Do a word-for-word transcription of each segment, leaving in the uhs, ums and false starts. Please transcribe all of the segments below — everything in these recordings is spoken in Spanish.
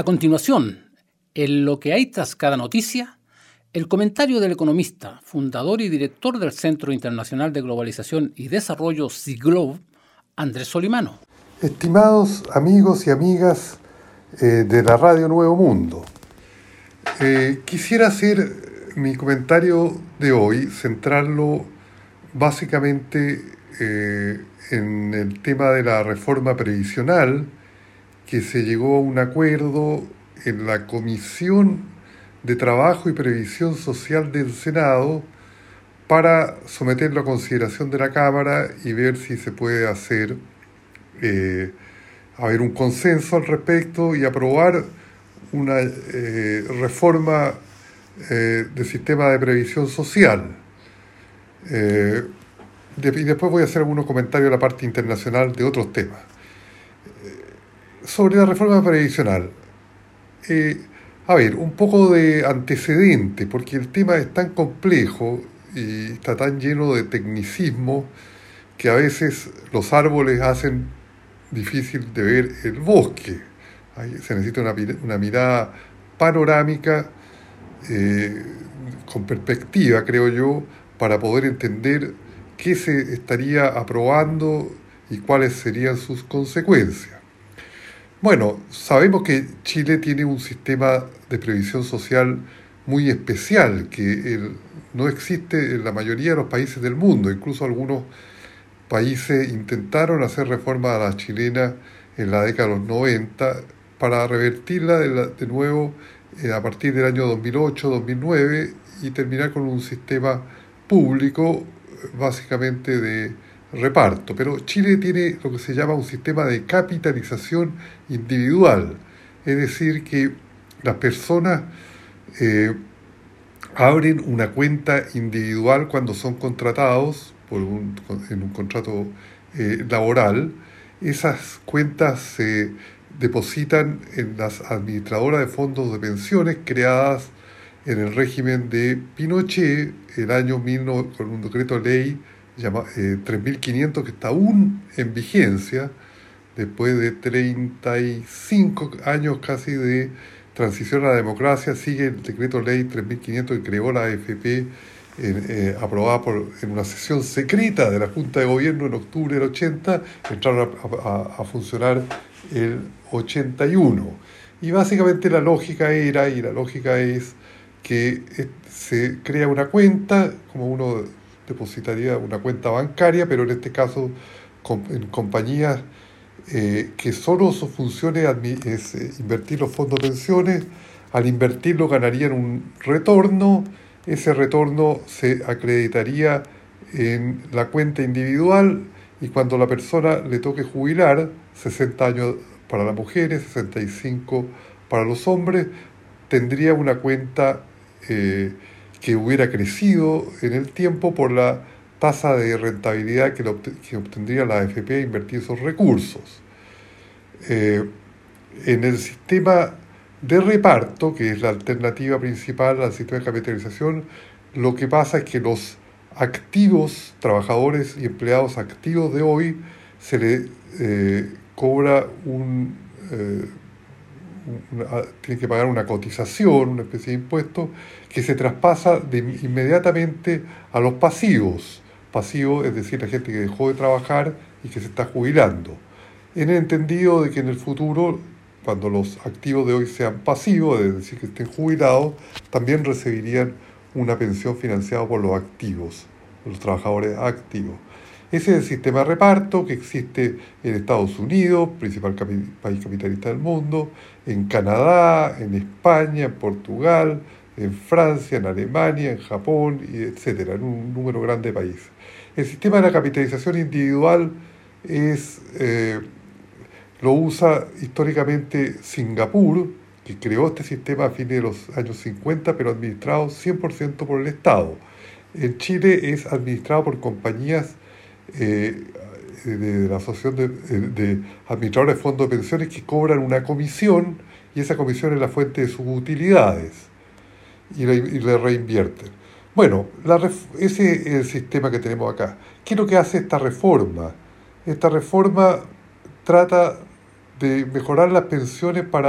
A continuación, en lo que hay tras cada noticia, el comentario del economista, fundador y director del Centro Internacional de Globalización y Desarrollo SIGLOB, Andrés Solimano. Estimados amigos y amigas eh, de la Radio Nuevo Mundo, eh, quisiera hacer mi comentario de hoy, centrarlo básicamente eh, en el tema de la reforma previsional, que se llegó a un acuerdo en la Comisión de Trabajo y Previsión Social del Senado para someterlo a consideración de la Cámara y ver si se puede hacer, eh, haber un consenso al respecto y aprobar una eh, reforma eh, del sistema de previsión social. Eh, de, y después voy a hacer algunos comentarios de la parte internacional de otros temas. Sobre la reforma previsional, eh, a ver, un poco de antecedente, porque el tema es tan complejo y está tan lleno de tecnicismo que a veces los árboles hacen difícil de ver el bosque. Ahí se necesita una, una mirada panorámica, eh, con perspectiva, creo yo, para poder entender qué se estaría aprobando y cuáles serían sus consecuencias. Bueno, sabemos que Chile tiene un sistema de previsión social muy especial, que el, no existe en la mayoría de los países del mundo. Incluso algunos países intentaron hacer reforma a la chilena en la década de los noventa para revertirla de, la, de nuevo eh, a partir del año dos mil ocho, dos mil nueve y terminar con un sistema público básicamente de reparto. Pero Chile tiene lo que se llama un sistema de capitalización individual, es decir, que las personas eh, abren una cuenta individual cuando son contratados por un, en un contrato eh, laboral. Esas cuentas se depositan en las administradoras de fondos de pensiones creadas en el régimen de Pinochet el año mil novecientos, con un decreto ley llama, eh, tres mil quinientos, que está aún en vigencia después de treinta y cinco años casi de transición a la democracia. Sigue el decreto ley tres mil quinientos que creó la A F P, eh, eh, aprobada por, en una sesión secreta de la Junta de Gobierno en octubre del ochenta, entraron a, a, a funcionar el ochenta y uno. Y básicamente la lógica era, y la lógica es, que se crea una cuenta, como uno depositaría una cuenta bancaria, pero en este caso en compañías eh, que solo su función es eh, invertir los fondos de pensiones. Al invertirlo ganarían un retorno, ese retorno se acreditaría en la cuenta individual y cuando la persona le toque jubilar, sesenta años para las mujeres, sesenta y cinco para los hombres, tendría una cuenta eh, que hubiera crecido en el tiempo por la tasa de rentabilidad que, lo, que obtendría la A F P a invertir esos recursos. Eh, en el sistema de reparto, que es la alternativa principal al sistema de capitalización, lo que pasa es que los activos, trabajadores y empleados activos de hoy, se le eh, cobra un... Eh, Una, tienen que pagar una cotización, una especie de impuesto, que se traspasa de, inmediatamente a los pasivos. Pasivos, es decir, la gente que dejó de trabajar y que se está jubilando. En el entendido de que en el futuro, cuando los activos de hoy sean pasivos, es decir, que estén jubilados, también recibirían una pensión financiada por los activos, los trabajadores activos. Ese es el sistema de reparto que existe en Estados Unidos, principal capi- país capitalista del mundo, en Canadá, en España, en Portugal, en Francia, en Alemania, en Japón, y etcétera, en un número grande de países. El sistema de la capitalización individual es, eh, lo usa históricamente Singapur, que creó este sistema a fines de los años cincuenta, pero administrado cien por ciento por el Estado. En Chile es administrado por compañías Eh, de, de la Asociación de, de Administradores de Fondos de Pensiones, que cobran una comisión y esa comisión es la fuente de sus utilidades y le, y le reinvierten. Bueno, la ref, ese es el sistema que tenemos acá. ¿Qué es lo que hace esta reforma? Esta reforma trata de mejorar las pensiones para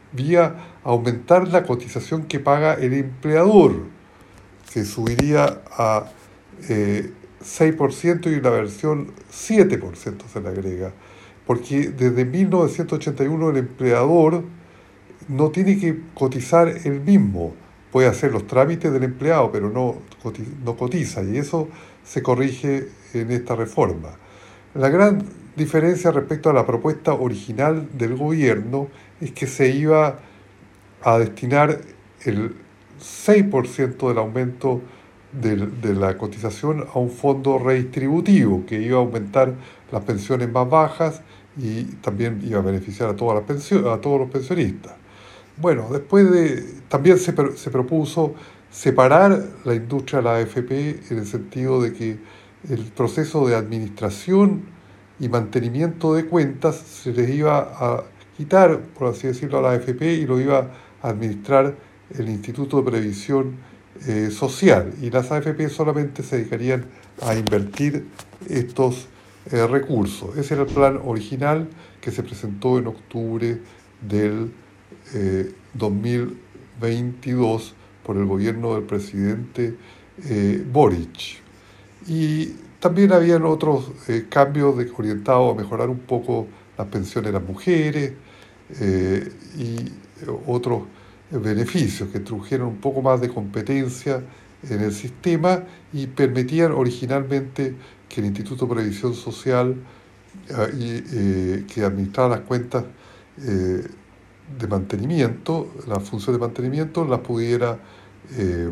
vía aumentar la cotización que paga el empleador, que subiría a eh, seis por ciento, y una versión siete por ciento se le agrega, porque desde mil novecientos ochenta y uno el empleador no tiene que cotizar él mismo, puede hacer los trámites del empleado, pero no, no cotiza, y eso se corrige en esta reforma. La gran diferencia respecto a la propuesta original del gobierno es que se iba a destinar el seis por ciento del aumento de, de la cotización a un fondo redistributivo que iba a aumentar las pensiones más bajas y también iba a beneficiar a, todas las pensiones, a todos los pensionistas. Bueno, después de, también se, se propuso separar la industria de la A F P en el sentido de que el proceso de administración y mantenimiento de cuentas se les iba a quitar, por así decirlo, a la A F P y lo iba a administrar el Instituto de Previsión eh, Social, y las A F P solamente se dedicarían a invertir estos eh, recursos. Ese era el plan original que se presentó en octubre del eh, dos mil veintidós por el gobierno del presidente eh, Boric. Y también habían otros eh, cambios de, orientados a mejorar un poco las pensiones de las mujeres eh, y otros beneficios que introdujeron un poco más de competencia en el sistema y permitían originalmente que el Instituto de Previsión Social eh, y, eh, que administraba las cuentas eh, de mantenimiento, la función de mantenimiento, las pudiera eh,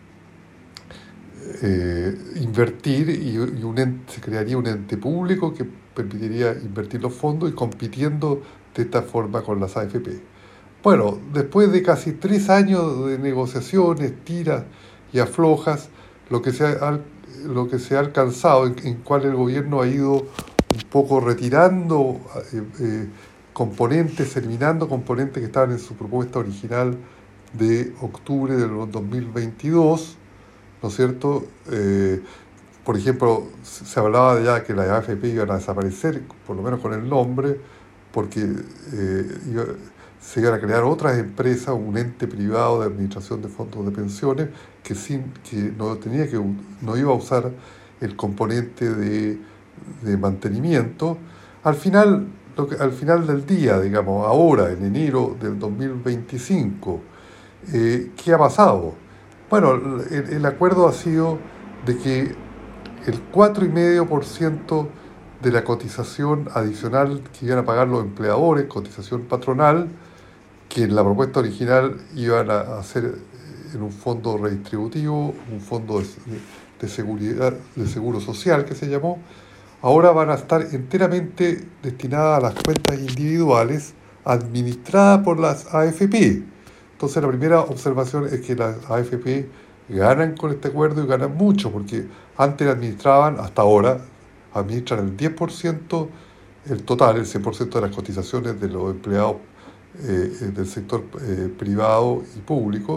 eh, invertir y, y un ente, se crearía un ente público que permitiría invertir los fondos y compitiendo de esta forma con las A F P. Bueno, después de casi tres años de negociaciones, tiras y aflojas, lo que se ha, lo que se ha alcanzado, en, en cual el gobierno ha ido un poco retirando eh, eh, componentes, eliminando componentes que estaban en su propuesta original de octubre del dos mil veintidós, ¿no es cierto? Eh, por ejemplo, se hablaba ya que las A F P iban a desaparecer, por lo menos con el nombre, porque eh, iba, se iban a crear otras empresas, un ente privado de administración de fondos de pensiones que, sin, que, no, tenía que no iba a usar el componente de, de mantenimiento. Al final, lo que, al final del día, digamos, ahora, en enero del dos mil veinticinco, eh, ¿qué ha pasado? Bueno, el, el acuerdo ha sido de que el cuatro coma cinco por ciento de la cotización adicional que iban a pagar los empleadores, cotización patronal, que en la propuesta original iban a hacer en un fondo redistributivo, un fondo de, de, seguridad, de seguro social que se llamó, ahora van a estar enteramente destinadas a las cuentas individuales administradas por las A F P. Entonces la primera observación es que las A F P ganan con este acuerdo y ganan mucho, porque antes administraban, hasta ahora, administran el diez por ciento, el total, el cien por ciento de las cotizaciones de los empleados eh, del sector eh, privado y público.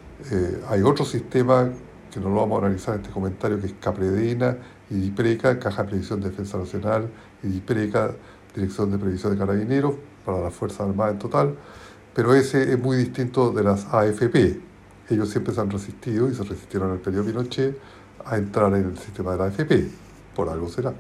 Eh, hay otro sistema que no lo vamos a analizar en este comentario, que es Capredena y DIPRECA, Caja de Previsión de Defensa Nacional, y DIPRECA, Dirección de Previsión de Carabineros, para las Fuerzas Armadas en total, pero ese es muy distinto de las A F P. Ellos siempre se han resistido, y se resistieron en el periodo Pinochet, a entrar en el sistema de la A F P, por algo será.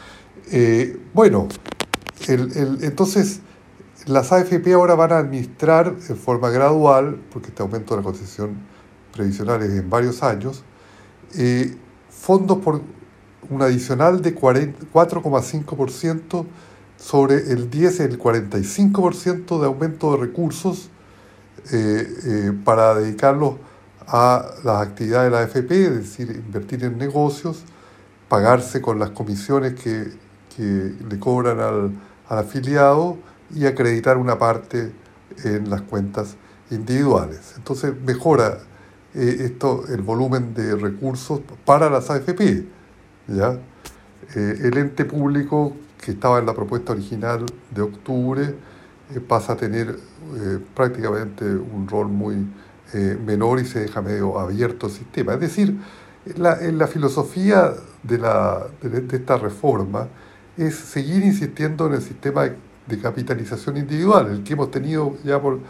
Eh, bueno, el, el, entonces las A F P ahora van a administrar en forma gradual, porque este aumento de la cotización previsional es en varios años, eh, fondos por un adicional de cuatro coma cinco por ciento sobre el diez, el cuarenta y cinco por ciento de aumento de recursos eh, eh, para dedicarlos a las actividades de la A F P, es decir, invertir en negocios, pagarse con las comisiones que, que le cobran al, al afiliado y acreditar una parte en las cuentas individuales. Entonces mejora eh, esto el volumen de recursos para las A F P, ¿ya? Eh, el ente público que estaba en la propuesta original de octubre eh, pasa a tener eh, prácticamente un rol muy eh, menor y se deja medio abierto el sistema. Es decir, la, en la filosofía de, la, de, de esta reforma es seguir insistiendo en el sistema de, de capitalización individual, el que hemos tenido ya por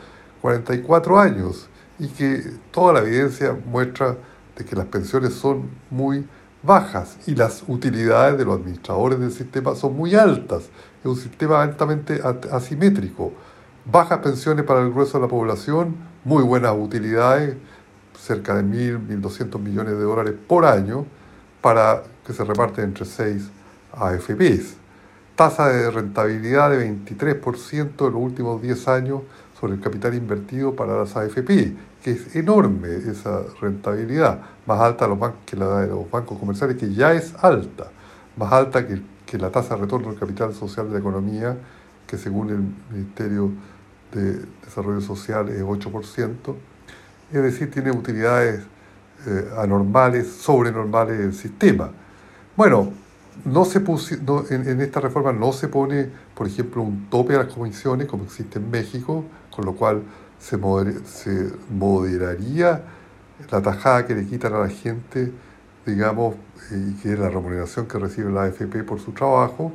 cuarenta y cuatro años y que toda la evidencia muestra de que las pensiones son muy bajas y las utilidades de los administradores del sistema son muy altas. Es un sistema altamente asimétrico. Bajas pensiones para el grueso de la población, muy buenas utilidades, cerca de mil, mil doscientos millones de dólares por año, para que se reparten entre seis A F Pes. Tasa de rentabilidad de veintitrés por ciento en los últimos diez años sobre el capital invertido para las A F P, que es enorme esa rentabilidad, más alta los bancos, que la de los bancos comerciales, que ya es alta, más alta que, que la tasa de retorno del capital social de la economía, que según el Ministerio de Desarrollo Social es ocho por ciento. Es decir, tiene utilidades eh, anormales, sobrenormales del sistema. Bueno, no se pusi, no, en, en esta reforma no se pone, por ejemplo, un tope a las comisiones como existe en México, con lo cual se, moder, se moderaría la tajada que le quitan a la gente, digamos, y que es la remuneración que recibe la A F P por su trabajo.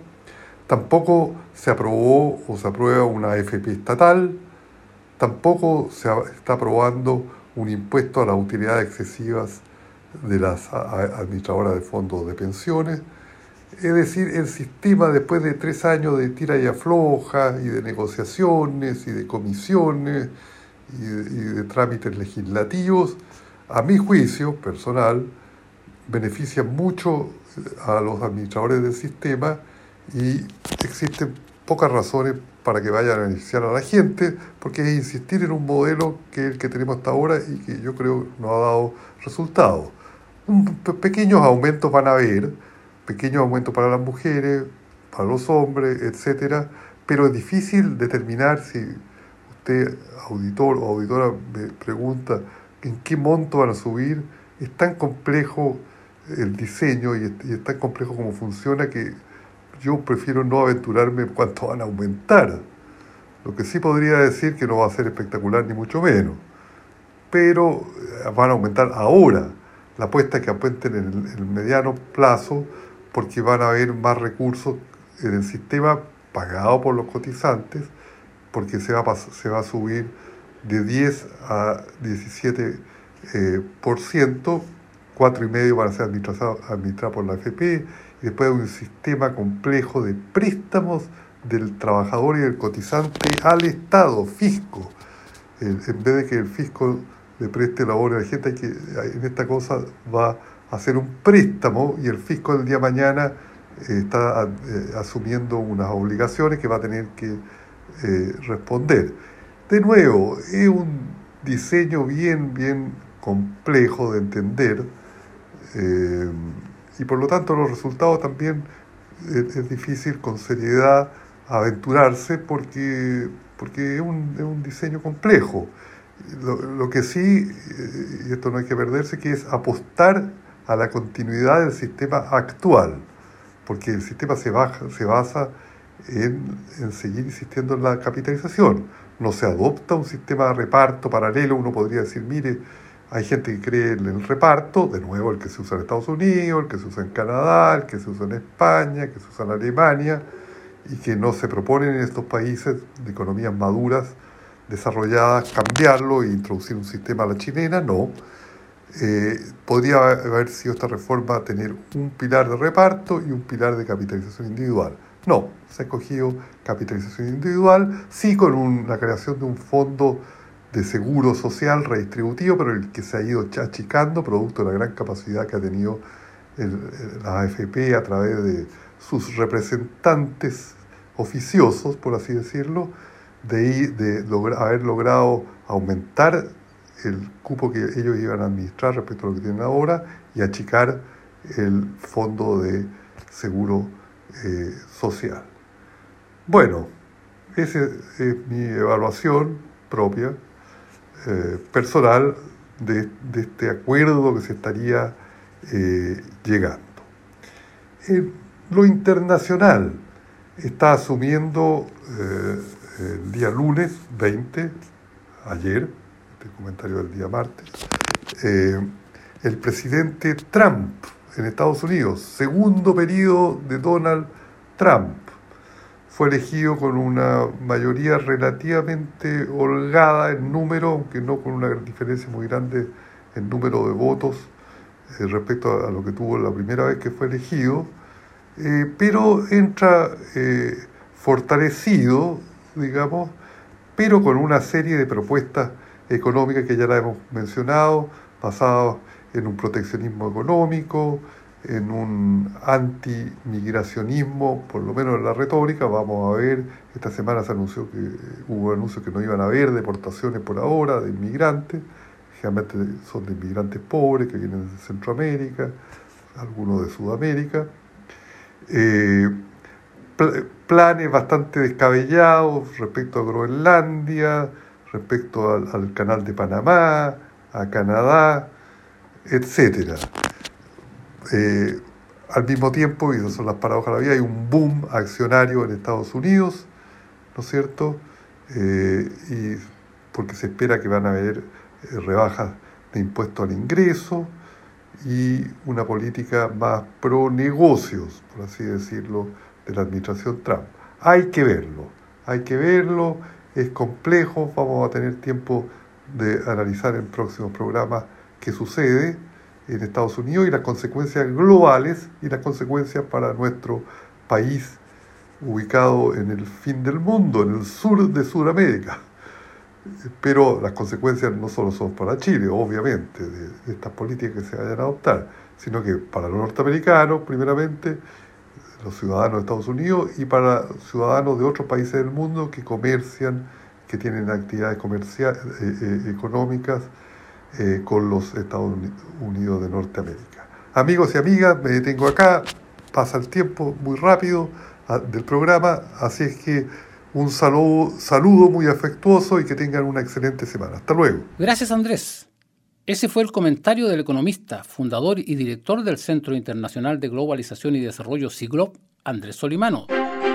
Tampoco se aprobó o se aprueba una A F P estatal, tampoco se está aprobando un impuesto a las utilidades excesivas de las administradoras de fondos de pensiones. Es decir, el sistema, después de tres años de tira y afloja, y de negociaciones, y de comisiones, y de, y de trámites legislativos, a mi juicio personal, beneficia mucho a los administradores del sistema y existen pocas razones para que vayan a beneficiar a la gente, porque es insistir en un modelo que es el que tenemos hasta ahora y que yo creo no ha dado resultados. Pequeños aumentos van a haber, pequeños aumentos para las mujeres, para los hombres, etcétera, pero es difícil determinar si usted, auditor o auditora, me pregunta en qué monto van a subir. Es tan complejo el diseño y es, y es tan complejo cómo funciona que yo prefiero no aventurarme en cuánto van a aumentar. Lo que sí podría decir que no va a ser espectacular ni mucho menos, pero van a aumentar ahora. La apuesta es que aumenten en el, en el mediano plazo, porque van a haber más recursos en el sistema pagado por los cotizantes, porque se va a, se va a subir de diez a diecisiete por ciento, cuatro y medio van a ser administrados administrados por la A F P, y después hay un sistema complejo de préstamos del trabajador y del cotizante al Estado, fisco. En vez de que el fisco le preste la obra a la gente, hay que, en esta cosa va a hacer un préstamo y el fisco del día de mañana eh, está eh, asumiendo unas obligaciones que va a tener que eh, responder. De nuevo, es un diseño bien, bien complejo de entender eh, y por lo tanto los resultados también es, es difícil con seriedad aventurarse porque, porque es, un, es un diseño complejo. Lo, lo que sí, y esto no hay que perderse, que es apostar a la continuidad del sistema actual, porque el sistema se, baja, se basa en, en seguir insistiendo en la capitalización. No se adopta un sistema de reparto paralelo. Uno podría decir, mire, hay gente que cree en el reparto, de nuevo el que se usa en Estados Unidos, el que se usa en Canadá, el que se usa en España, el que se usa en Alemania, y que no se proponen en estos países de economías maduras, desarrolladas, cambiarlo e introducir un sistema a la chilena. No. Eh, podría haber sido esta reforma tener un pilar de reparto y un pilar de capitalización individual. No, se ha escogido capitalización individual, sí con un, la creación de un fondo de seguro social redistributivo, pero el que se ha ido achicando producto de la gran capacidad que ha tenido el, el, la A F P a través de sus representantes oficiosos, por así decirlo, de, de logra, haber logrado aumentar el cupo que ellos iban a administrar respecto a lo que tienen ahora y achicar el fondo de seguro eh, social. Bueno, esa es mi evaluación propia, eh, personal, de, de este acuerdo que se estaría eh, llegando. En lo internacional está asumiendo eh, el día lunes veinte, ayer, este comentario del día martes, eh, el presidente Trump en Estados Unidos, segundo periodo de Donald Trump. fue elegido con una mayoría relativamente holgada en número, aunque no con una diferencia muy grande en número de votos eh, respecto a lo que tuvo la primera vez que fue elegido, eh, pero entra eh, fortalecido, digamos, pero con una serie de propuestas económicas que ya la hemos mencionado, basadas en un proteccionismo económico, en un antimigracionismo, por lo menos en la retórica. Vamos a ver, esta semana se anunció que hubo anuncios que no iban a haber deportaciones por ahora de inmigrantes, generalmente son de inmigrantes pobres que vienen de Centroamérica, algunos de Sudamérica. Eh, pl- planes bastante descabellados respecto a Groenlandia, respecto al, al canal de Panamá, a Canadá, etcétera. Eh, al mismo tiempo, y esas son las paradojas de la vida, hay un boom accionario en Estados Unidos, ¿no es cierto? Eh, y porque se espera que van a haber eh, rebajas de impuestos al ingreso y una política más pro negocios, por así decirlo, de la administración Trump. Hay que verlo, hay que verlo, es complejo, vamos a tener tiempo de analizar en próximos programas qué sucede en Estados Unidos y las consecuencias globales y las consecuencias para nuestro país ubicado en el fin del mundo, en el sur de Sudamérica. Pero las consecuencias no solo son para Chile, obviamente, de, de estas políticas que se vayan a adoptar, sino que para los norteamericanos, primeramente, los ciudadanos de Estados Unidos, y para ciudadanos de otros países del mundo que comercian, que tienen actividades comerciales, eh, eh, económicas, Eh, con los Estados Unidos de Norteamérica. Amigos y amigas, me detengo acá, pasa el tiempo muy rápido a, del programa, así es que un saludo, saludo muy afectuoso y que tengan una excelente semana. Hasta luego. Gracias, Andrés. Ese fue el comentario del economista, fundador y director del Centro Internacional de Globalización y Desarrollo SIGLOB, Andrés Solimano.